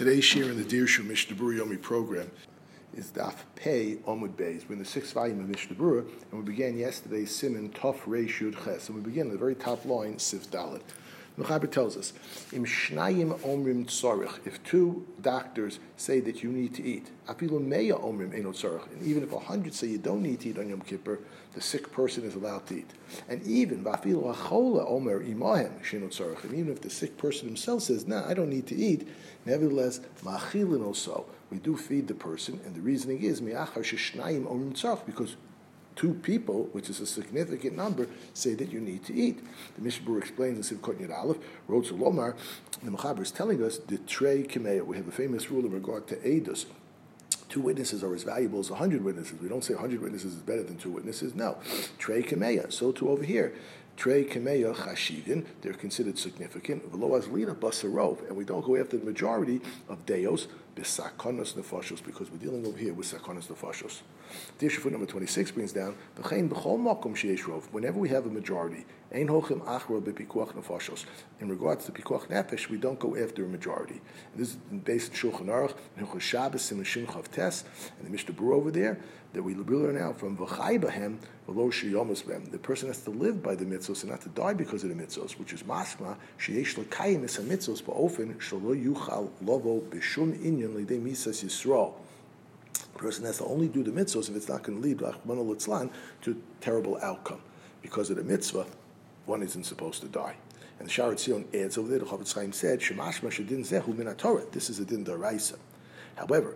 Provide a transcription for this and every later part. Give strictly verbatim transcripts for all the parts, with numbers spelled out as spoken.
Today's share in the Dirshu Mishnah Berurah Yomi program is Daf Pei Omud Beis. We're in the sixth volume of Mishnah Berurah, and we began yesterday Siman Tov Reish Yud Ches, and we begin at the very top line, Sif Dalet. The Mechaber tells us, Im Shnayim Omrim Tzorich, if two doctors say that you need to eat, Afilu Meya Omrim Eino Tzorich, and even if a hundred say you don't need to eat on Yom Kippur, the sick person is allowed to eat. And even Vafilu Achola Omer Imahem Sheino Tzorich, and even if the sick person himself says, nah, I don't need to eat, nevertheless, Ma'achilin also, we do feed the person, and the reasoning is Mi'achar Sheshnayim Omrim Tzorich, because two people, which is a significant number, say that you need to eat. The Mishnah Berurah explains in Sivkot Yud Aleph, Rotz Lomar, the Mechaber is telling us, the Trei Kimeya, we have a famous rule in regard to Eidos. Two witnesses are as valuable as a hundred witnesses. We don't say a hundred witnesses is better than two witnesses. No. Trei Kimeya. So too over here. Trei Kimeya Chashivin, they're considered significant. V'lo Azlina Basarov, and we don't go after the majority of Deos, B'sakonos Nefashos, because we're dealing over here with Sakonos Nefashos. The issue foot number twenty-six brings down, V'chein B'chol Makom Sheyesh Rov, whenever we have a majority, Ein Hochem Achra B'pikuach Nefashos. In regards to Pikuach Nefesh, we don't go after a majority. And this is based in Shulchan Aruch, in Hilchos Shabbos, Siman Shin Chav Tes, and the Mishnah Berurah over there, that we learn out from V'chai B'hem, V'lo Sheyomus B'hem. The person has to live by the mitzvos and not to die because of the mitzvos, which is Masma, Sheyesh L'kayim Es HaMitzvos Ba'ofen, Shalo Yuchal Lovo B'shum Inyan L'dei Misas Yisrael. The person has to only do the mitzvos if it's not going to lead Rachmana Litzlan to a terrible outcome. Because of the mitzvah, one isn't supposed to die. And the Sha'ar Tzion adds over there, the Chofetz Chaim said, Shemashma Shedin Zehu Min HaTorah. This is a din d'oraisa. However,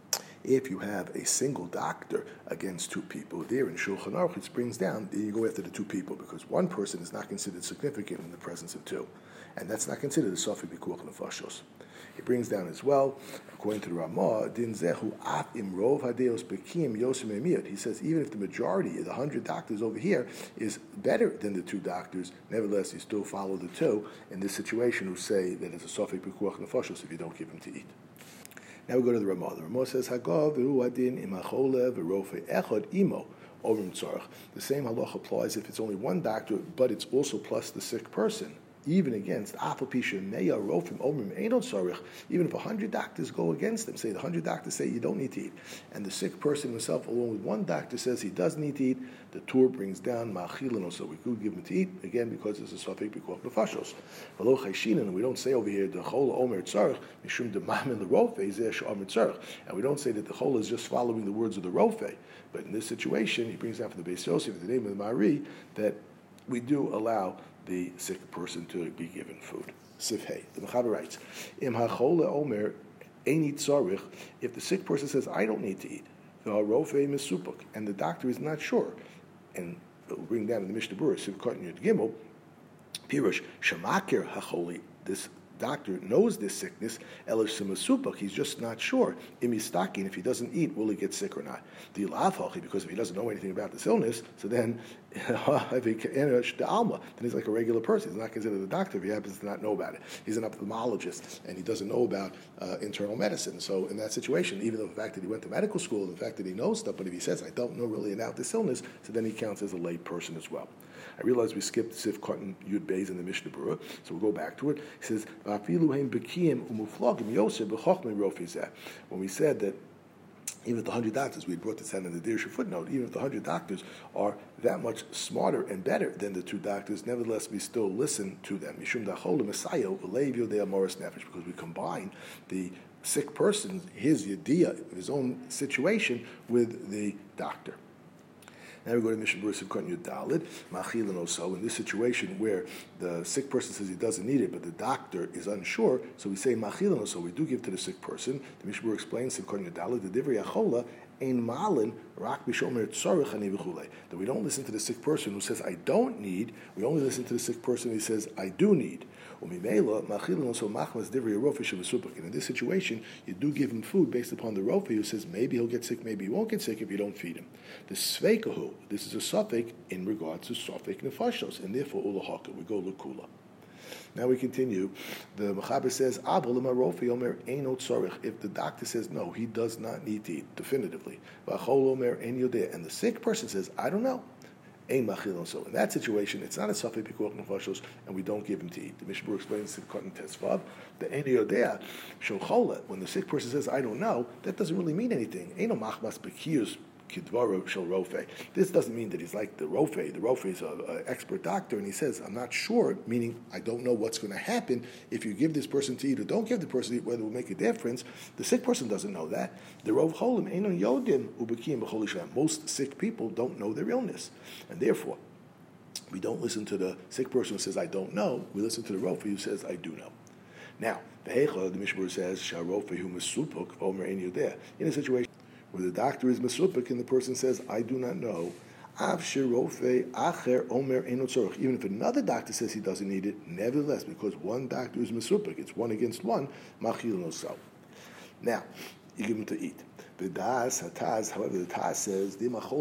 if you have a single doctor against two people, there in Shulchan Aruch it brings down, you go after the two people, because one person is not considered significant in the presence of two. And that's not considered a Sofik B'kuach Nefashos. It brings down as well, according to the Ramah, Din Zehu Af Imrov Hadeos Bekim Yosim Emiyot. He says even if the majority, the hundred doctors over here, is better than the two doctors, nevertheless you still follow the two in this situation who say that it's a Sofik B'kuach Nefashos if you don't give him to eat. Now we go to the Ramah. The Ramah says, Hagav v'hu adin imachole v'rofe echad imo omrim tzarech. The same halach applies if it's only one doctor, but it's also plus the sick person. Even against afapisha meya rofim omrim eino tzarech. Even if a hundred doctors go against them, say the hundred doctors say you don't need to eat, and the sick person himself, along with one doctor, says he does need to eat, the Torah brings down ma'achilin, so we could give him to eat again because it's a safek b'kuach nefashos. V'lo chayshinan, and we don't say over here the chol omer tzarech mishum demamin the rofe zeh she'omer tzarech, and we don't say that the chol is just following the words of the rofe. But in this situation, he brings down from the Beis Yosef, the name of the Mari, that we do allow the sick person to be given food. Sifhei. The Mechaber writes, Im hachole omer eini tzarich, if the sick person says, I don't need to eat, v'harofe mesupuk, and the doctor is not sure, and we'll bring down in the Mishnah Berurah, Sivkot Yud Gimel, Pirush, Shamakir hacholi, this doctor knows this sickness, Elish Simasupach, he's just not sure. Imistakin, if he doesn't eat, will he get sick or not? The Ilafalchi, because if he doesn't know anything about this illness, so then the Alma, then he's like a regular person. He's not considered a doctor if he happens to not know about it. He's an ophthalmologist, and he doesn't know about uh, internal medicine. So in that situation, even though the fact that he went to medical school, and the fact that he knows stuff, but if he says, I don't know really about this illness, so then he counts as a lay person as well. I realize we skipped Sif Cotton Yud Beis in the Mishnah Berurah, so we'll go back to it. He says, when we said that even if the hundred doctors, we had brought this down in the Dirshu footnote, even if the hundred doctors are that much smarter and better than the two doctors, nevertheless we still listen to them. Because we combine the sick person, his yediyah, his own situation, with the doctor. Now we go to Mishnah Berurah Sivkot Yud Dalet, Machilin also, in this situation where the sick person says he doesn't need it, but the doctor is unsure, so we say Machilin also, we do give to the sick person. The Mishnah Berurah explains Sivkot Yud Dalet, the Divrei Achola, Ein Malin, Rak Bishomer Tzorech Ani V'chulei. That we don't listen to the sick person who says, I don't need, we only listen to the sick person who says, I do need. And in this situation, you do give him food based upon the rofe who says maybe he'll get sick, maybe he won't get sick if you don't feed him. The sveikahu, this is a suffix in regards to sofik nefashos, and therefore ulahaka, we go lukula. Now we continue. The Mechaber says, if the doctor says no, he does not need to eat definitively, and the sick person says, I don't know. ein machil. So in that situation, it's not a safek pikuach nefashos, and we don't give him to eat. The Mishnah explains in Cotton Tesvav, the ein yodea shochola. When the sick person says, "I don't know," that doesn't really mean anything. Eino machmas bekiyus. This doesn't mean that he's like the Rofe. The Rofe is an expert doctor, and he says, I'm not sure, meaning I don't know what's going to happen if you give this person to eat or don't give the person to eat, whether it will make a difference. The sick person doesn't know that. The Rov Cholim, Einon Yodim, Ubekim B'chol Yisrael. Most sick people don't know their illness, and therefore, we don't listen to the sick person who says, I don't know. We listen to the Rofe who says, I do know. Now, the Heicha, the Mishmur says, Sharofe hu mesupuk omer ein yodeh. In a situation where the doctor is mesupik and the person says, I do not know, av shirofe acher omer eno tzorich. Even if another doctor says he doesn't need it, nevertheless, because one doctor is mesupik, it's one against one, machil no so. Now, you give him to eat. The das hataz, however, the taz says,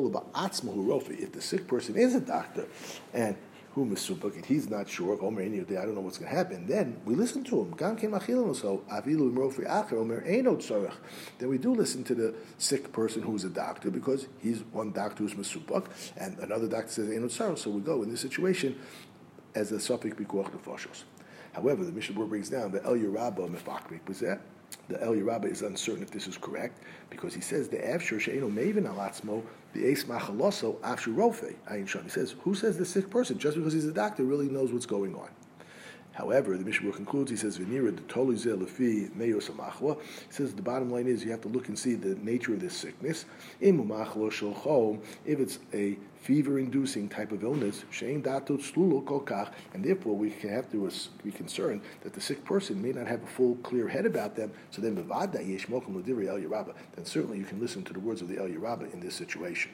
if the sick person is a doctor and who mesupik, and he's not sure, omer eno yodeh, I don't know what's going to happen, then we listen to him. Gam ken machil no so, avilu imrofe acher omer eno tzorich. Then we do listen to the sick person who's a doctor, because he's one doctor who's mesupik, and another doctor says eno tzorich, so we go in this situation as a safek pikuach nefashos. However, the Mishnah brings down the El Yerabba mefakrik b'zeh. The El Yerabba is uncertain if this is correct, because he says the Avshur she'eno mevin alatzmo the Eis Machaloso Avshur Rofe Ayin Sham. He says, who says the sick person just because he's a doctor really knows what's going on? However, the Mishnah concludes, he says, V'nira the toluze lefi meyos amachla. He says the bottom line is you have to look and see the nature of this sickness. Imu machlo shel chom, if it's a fever-inducing type of illness, shein datot slulo kolkach, and therefore we can have to be concerned that the sick person may not have a full, clear head about them. So then, bevada yesh mokum l'divrei El Yerabba. Then certainly you can listen to the words of the El Yerabba in this situation.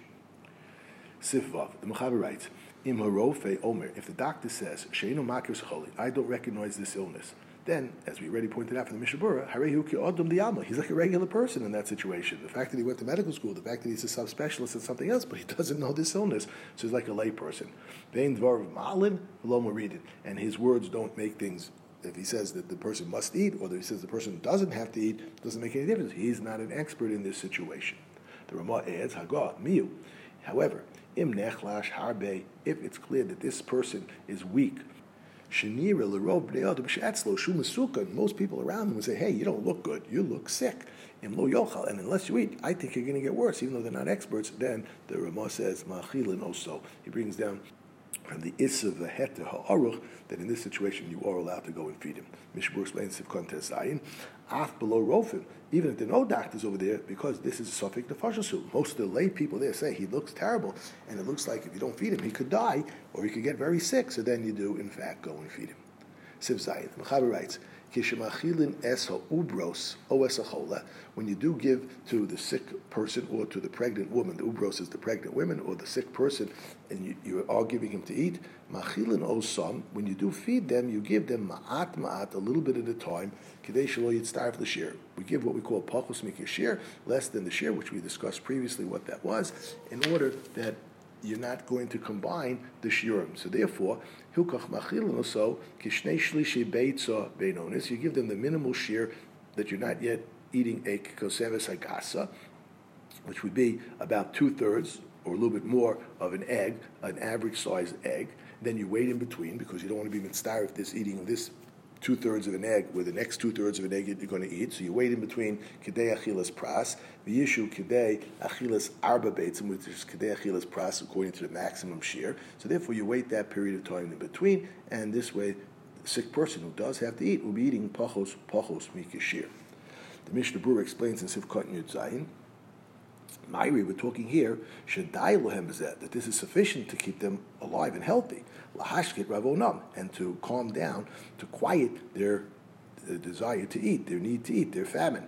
Sifvav, the Mechaber writes, Im harofe omer, if the doctor says, Sheinu makir s'choli, I don't recognize this illness, then, as we already pointed out from the Mishnah Berurah, harehu ki odom di'alma, he's like a regular person in that situation. The fact that he went to medical school, the fact that he's a subspecialist in something else, but he doesn't know this illness, so he's like a lay person. Vein dvar ma'alin, v'lo moridin, and his words don't make things. If he says that the person must eat, or that he says the person doesn't have to eat, doesn't make any difference. He's not an expert in this situation. The Ramah adds, Hagah, miu. However, im nechlash harbe, if it's clear that this person is weak, shenira l'rov bnei adam she'etzlo shu mesukan, most people around him would say, hey, you don't look good, you look sick. Im lo yochal, and unless you eat, I think you're going to get worse, even though they're not experts. Then the Ramah says, ma'achilin also. He brings down from the Issa v'heter ha'aruch, that in this situation you are allowed to go and feed him. Mishnah explains Sivkon Tes Zayin, af below rofim, even if there are no doctors over there, because this is a safek nefashos. Most of the lay people there say he looks terrible, and it looks like if you don't feed him, he could die, or he could get very sick, so then you do, in fact, go and feed him. Siv Zayin, the Mechaber writes, Kishemachilin es ha'ubros o es ha'chola, when you do give to the sick person or to the pregnant woman, the ubros is the pregnant woman or the sick person, and you, you are giving him to eat, machilin osam, when you do feed them, you give them ma'at ma'at, a little bit at a time, kidei shelo yitztarv l'shir. We give what we call pachos mikashir, less than the shir, which we discussed previously what that was, in order that you're not going to combine the shiurim. So therefore, hilkach machilin also kishnei shlishi beitza beinonis. You give them the minimal shir that you're not yet eating a koseves hagasa, which would be about two thirds or a little bit more of an egg, an average sized egg. Then you wait in between because you don't want to be mitzvah if this eating this two thirds of an egg with the next two thirds of an egg you're going to eat. So you wait in between kedei achilas pras, the issue kedei achilas arba beitzim, which is kedei achilas pras according to the maximum shear. So therefore you wait that period of time in between, and this way the sick person who does have to eat will be eating pachos pachos mikashir. The Mishnah Berurah explains in Sivkot Yud Zayin, Myri, we're talking here, Shadai lohem bezeh, that this is sufficient to keep them alive and healthy, lahashkit ravonam, and to calm down, to quiet their, their desire to eat, their need to eat, their famine.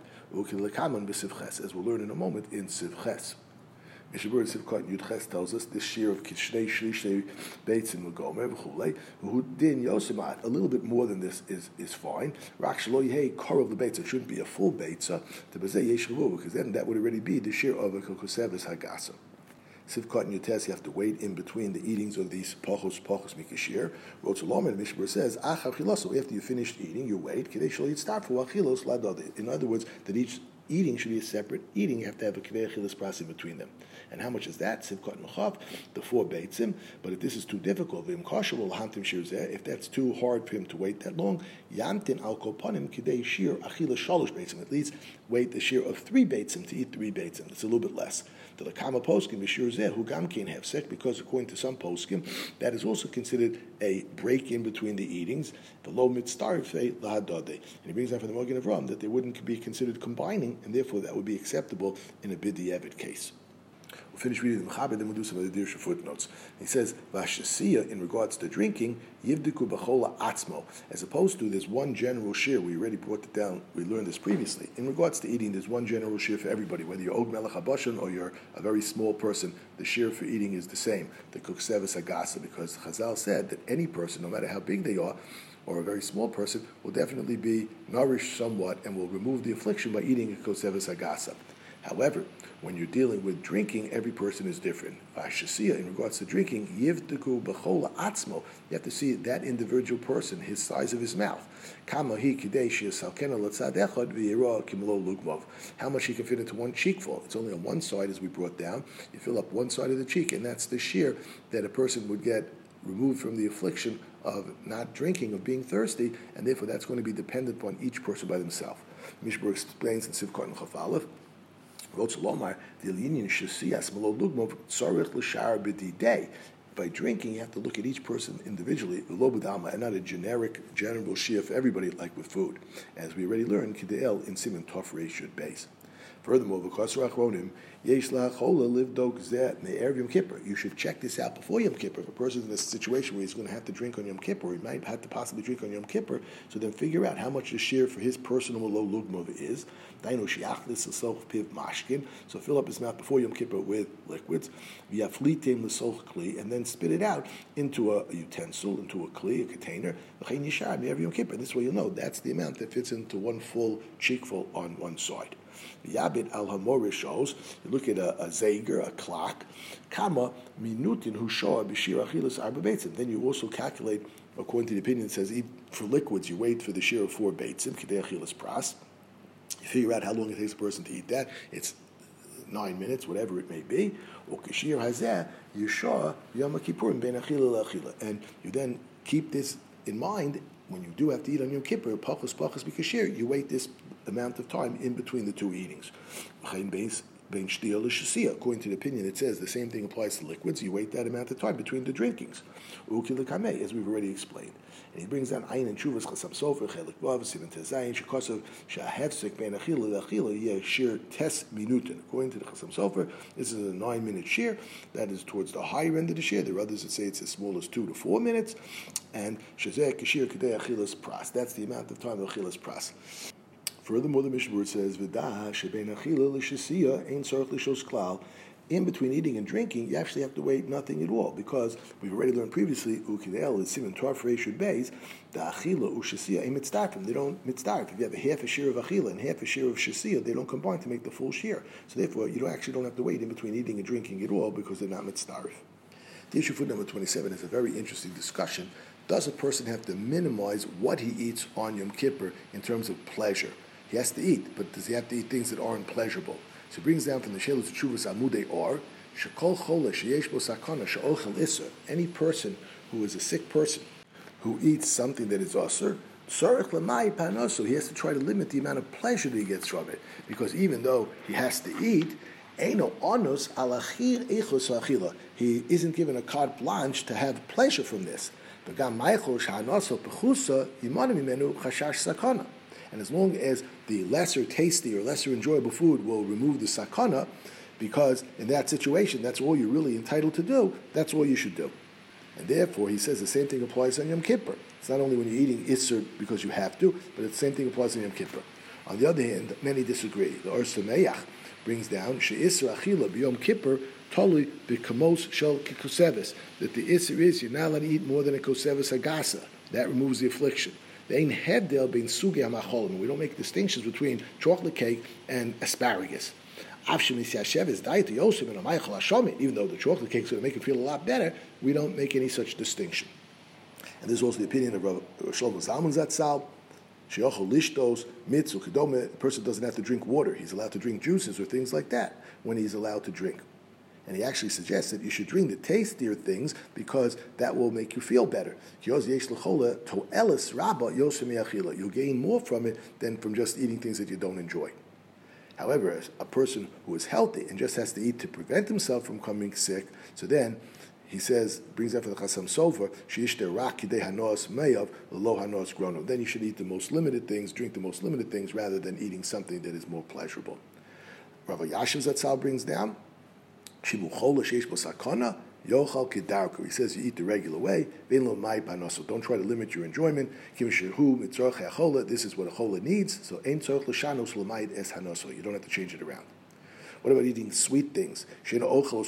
As we'll learn in a moment in Sivches. Mishnah Berurah Sivkot Yud Ches tells us this shear of kishnei shlishnei beitzin l'gomer v'chulei v'hudin yosemat, a little bit more than this is is fine. Rak shelo yehei korov l'beitza, it shouldn't be a full beitza to bezeh yesh levu, because then that would already be the shear of a koseves hagasa. Sivkot Yud Tes, you have to wait in between the eatings of these pachos pachos mikashir. Rotzalom and Mishnah Berurah says achar chilaso, after you finished eating, you wait kedei shelo yitztaf for achilos ladod. In other words, that each eating should be a separate eating. You have to have a Kidei Achilas Pras in between them. And how much is that? Sivkot Nechav, the four beitzim. But if this is too difficult, if that's too hard for him to wait that long, Yamtin al Kopanim Kidei Shir Achila Shalosh beitzim. At least wait the shir of three beitzim to eat three beitzim. It's a little bit less. The Lakama poskim B'shir Zeh who Gam can't have sex because according to some poskim that is also considered a break in between the eatings. The low mitzdarfei lahadade, and he brings down from the Magen Avraham that they wouldn't be considered combining, and therefore that would be acceptable in a b'diavad case. We'll finish reading the Mechaber, then we'll do some of the Dirsha footnotes. He says, Vashasiya, in regards to drinking, Yivdiku B'chola Atzmo, as opposed to there's one general shir, we already brought it down, we learned this previously. In regards to eating, there's one general shir for everybody, whether you're Og Melech HaBashan or you're a very small person, the shir for eating is the same, the Kukseves Agasa, because Chazal said that any person, no matter how big they are, or a very small person, will definitely be nourished somewhat and will remove the affliction by eating a Kukseves Agasa. However, when you're dealing with drinking, every person is different. Vashasiya, in regards to drinking, yivdiku b'chola atzmo. You have to see that individual person, his size of his mouth. Kama hi kidei she'yishalkena l'tzad echad v'yirah kimlo lugmov. How much he can fit into one cheekful. It's only on one side, as we brought down. You fill up one side of the cheek, and that's the shear that a person would get removed from the affliction of not drinking, of being thirsty, and therefore that's going to be dependent upon each person by themselves. Mishbur explains in Sivkot and Chaf Aleph, by drinking, you have to look at each person individually, and not a generic, general shia for everybody, like with food. As we already learned, Kideel in Siman Tov Reishud Beis. Furthermore, you should check this out before Yom Kippur. If a person is in a situation where he's going to have to drink on Yom Kippur, he might have to possibly drink on Yom Kippur, so then figure out how much the share for his personal low lugmov is. So fill up his mouth before Yom Kippur with liquids, and then spit it out into a utensil, into a kli, a container. This way you'll know that's the amount that fits into one full cheekful on one side. Yabit al hamor shows, you look at a, a zager, a clock, kama minutin hu shoa b'shir achilas arba beitzim. Then you also calculate, according to the opinion, it says eat for liquids, you wait for the shir of four beitzim, kidei achilas pras. You figure out how long it takes a person to eat that. It's nine minutes, whatever it may be. Or kishir hazeh yisha yom kippurim ben achila lachila, and you then keep this in mind. When you do have to eat on Yom Kippur, pachas pachas b'kashir, you wait this amount of time in between the two eatings. According to the opinion, it says the same thing applies to liquids. You wait that amount of time between the drinkings. As we've already explained. And he brings down Ayin and Chuvas Chasam Sofer, Chelik Vav, Sivan Tezayin, Shekosov, Shahefsek, Ben Achila, Achila, Yeh, Shir, Tes, Minutin. According to the Chasam Sofer, this is a nine minute shear. That is towards the higher end of the shear. There are others that say it's as small as two to four minutes. And Shazek, Kashir, Kedei, Achilas, Pras. That's the amount of time of Achilas, Pras. Furthermore, the Mishnah says, V'dah, Sheben Achila, L'Shasiya, Ein Tzarech L'Shos Klal. In between eating and drinking, you actually have to wait nothing at all, because we've already learned previously, Ukidel is Siman Tov Reishud Beis, the Achila Ushasiya Ein Mitzdarfim. They don't mitzdarf. If you have a half a share of Achila and half a share of Shasiya, they don't combine to make the full share. So therefore, you don't actually don't have to wait in between eating and drinking at all, because they're not mitzdarf. The issue foot number twenty-seven is a very interesting discussion. Does a person have to minimize what he eats on Yom Kippur in terms of pleasure? He has to eat, but does he have to eat things that aren't pleasurable? So it brings down from the Shelos Teshuvos Amudei Or, Shekol Chole Sheyesh Bo Sakana She'ochel Isser. Any person who is a sick person who eats something that is Asur, Tzarech L'mai Panoso, he has to try to limit the amount of pleasure that he gets from it, because even though he has to eat, Eino Anos Alachir Eichos Achila, he isn't given a carte blanche to have pleasure from this. V'gam Maichol Sha'anoso Pechusa Yimanim Mimenu Chashash Sakana. And as long as the lesser tasty or lesser enjoyable food will remove the sakana, because in that situation, that's all you're really entitled to do, that's all you should do. And therefore, he says the same thing applies on Yom Kippur. It's not only when you're eating Isser because you have to, but the same thing applies on Yom Kippur. On the other hand, many disagree. The Or Sameach brings down, She'isra Achila b'Yom Kippur, totally b'kamos shel kikoseves, that the Isser is, you're not allowed to eat more than a koseves agasa. That removes the affliction. We don't make distinctions between chocolate cake and asparagus. Even though the chocolate cake is going to make it feel a lot better, we don't make any such distinction. And this is also the opinion of Rav Shlomo Zalman Zatzal, Sheyochel lishtos mitzu kedome. A person doesn't have to drink water. He's allowed to drink juices or things like that when he's allowed to drink. And he actually suggests that you should drink the tastier things because that will make you feel better. You'll gain more from it than from just eating things that you don't enjoy. However, as a person who is healthy and just has to eat to prevent himself from becoming sick, so then he says, brings that for the Chasam Sofer, then you should eat the most limited things, drink the most limited things, rather than eating something that is more pleasurable. Rav Yashiv Zatzal brings down, he says you eat the regular way. Don't try to limit your enjoyment. This is what a chola needs. So you don't have to change it around. What about eating sweet things? You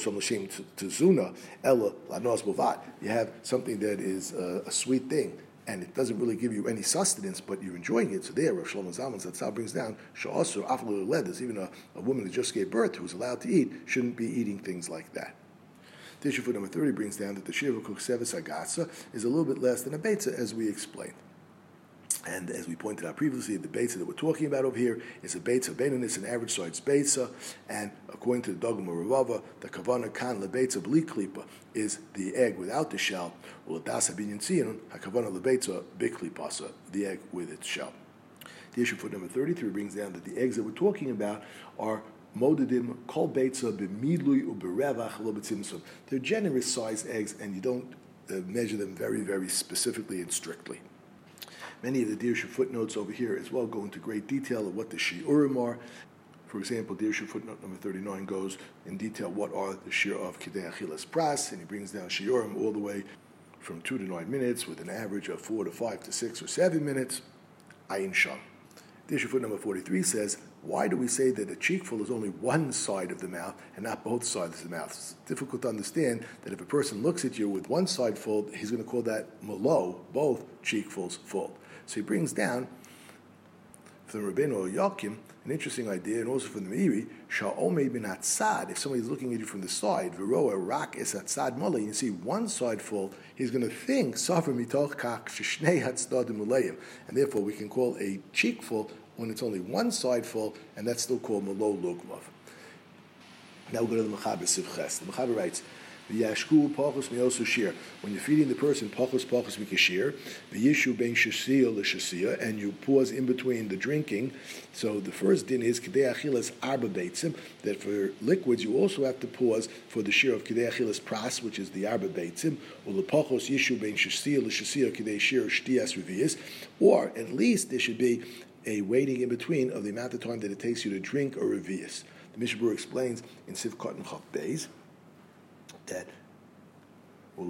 have something that is a, a sweet thing, and it doesn't really give you any sustenance, but you're enjoying it. So there, Rav Shlomo Zalman Zatzal brings down, even a, a woman who just gave birth, who is allowed to eat, shouldn't be eating things like that. Tissue foot number thirty brings down that the shir of a kukseves agasa is a little bit less than a beitza, as we explained. And as we pointed out previously, the beitza that we're talking about over here is a beitza beinonis, an average size beitza, and according to the Dogma Ravava, the kavana kan lebeitza bli klipa is the egg without the shell. Well, das habinyan tziyun hakavana lebeitza biklipasa, the egg with its shell. The issue foot number thirty-three brings down that the eggs that we're talking about are modedim kol beitza b'midlui u'berevach lo b'tzimtzum. They're generous sized eggs, and you don't uh, measure them very, very specifically and strictly. Many of the Dirshu footnotes over here as well go into great detail of what the shiurim are. For example, Dirshu footnote number thirty-nine goes in detail what are the shir of Kidei Achilas Pras, and he brings down shiurim all the way from two to nine minutes with an average of four to five to six or seven minutes. Ayin Sham. Dirshu footnote number forty-three says, why do we say that a cheekful is only one side of the mouth and not both sides of the mouth? It's difficult to understand that if a person looks at you with one side full, he's going to call that malo, both cheekfuls full. So he brings down from Rabbeinu Yakim an interesting idea, and also from the Meiri, Sha'omei bin Hatzad, if somebody's looking at you from the side, Veroa rak es hatzad mala, you see one side full, he's going to think, Safar mitoch kach shishnei hatzadim uleim, and therefore we can call a cheek full when it's only one side full, and that's still called malo lugmav. Now we'll go to the Mechaber Sivches. The Mechaber writes, V'yashku pachos miosu shir. When you're feeding the person pachos pachos mikashir, v'yishu ben shasiya l'shasiya, and you pause in between the drinking. So the first din is kidei achilas arba beitzim. That for liquids you also have to pause for the shir of kidei achilas pras, which is the arba beitzim. Or lepachos yishu ben shasiya l'shasiya kidei shir shtias revius. Or at least there should be a waiting in between of the amount of time that it takes you to drink a revius. The Mishnah Berurah explains in Sivkot and Chav Beis that as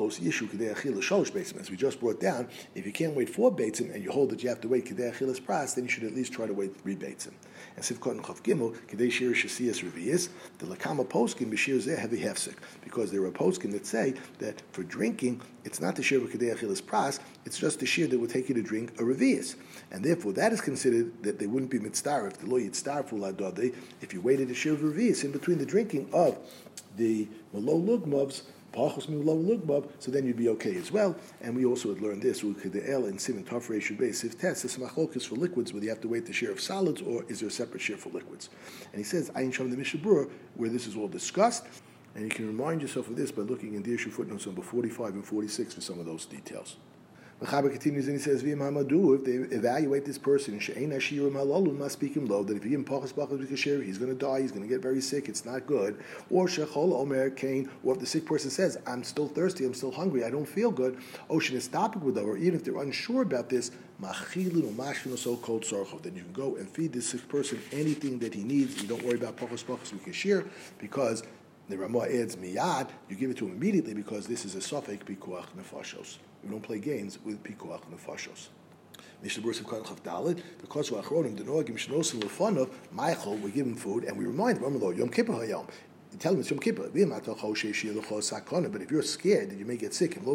we just brought down, if you can't wait four beitzim and you hold that you have to wait kedei achilas pras, then you should at least try to wait three beitzim. And Sivkot and Chav Gimel kedei shir shasiyas revius, the lakama poskim b'shir zeh heavy hefsek, because there are poskim that say that for drinking it's not the shir of kedei achilas pras, it's just the shir that would take you to drink a revius, and therefore that is considered that they wouldn't be mitzvah if the lo yitztar fuladode if you waited a shir of revius in between the drinking of the malo lugmavs. So then you'd be okay as well. And we also had learned this, in Simon Tafrei Shubei Sif Test, this machlokes for liquids, whether you have to wait the share of solids or is there a separate share for liquids. And he says, Ayin Sham the Mishnah Berurah, where this is all discussed, and you can remind yourself of this by looking in Dirshu footnotes number forty-five and forty-six for some of those details. Mechaber continues and he says, V'im hamadu, if they evaluate this person, she'ein hashirim halalu, must speak him low, that if you give him pachas pachas b'kasher, he's going to die, he's going to get very sick, it's not good. Or shechol omer kain, or if the sick person says, I'm still thirsty, I'm still hungry, I don't feel good, ocean is stopping with or even if they're unsure about this, machilin or mashvin or so called sarchov, then you can go and feed this sick person anything that he needs. You don't worry about pachas pachas b'kasher, because the Ramah adds miyad, you give it to him immediately because this is a suffix pikuach nefashos. We don't play games with pikuach nefashos. Mishnah Berurah Sivkot Chav Daled, because we're achronim the noagim shnosim lefanov Michael, we give him food and we remind him, Yom Kippur Hayom. You tell him it's Yom Kippur. But if you're scared that you may get sick, if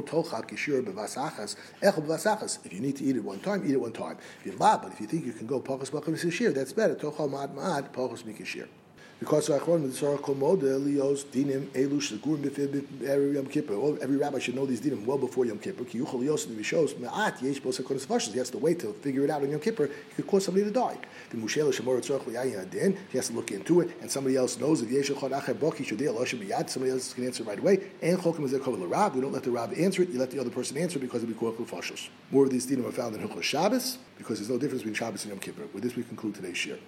you need to eat it one time, eat it one time. But if you think you can go pachas pachas mikashir, that's better. Because every rabbi should know these dinim well before Yom Kippur. He has to wait to figure it out on Yom Kippur. He could cause somebody to die. He has to look into it, and somebody else knows that somebody else can answer right away. And we don't let the Rab answer it. You let the other person answer it because it will be More of these dinim are found in Hilchos Shabbos because there's no difference between Shabbos and Yom Kippur. With this, we conclude today's shir.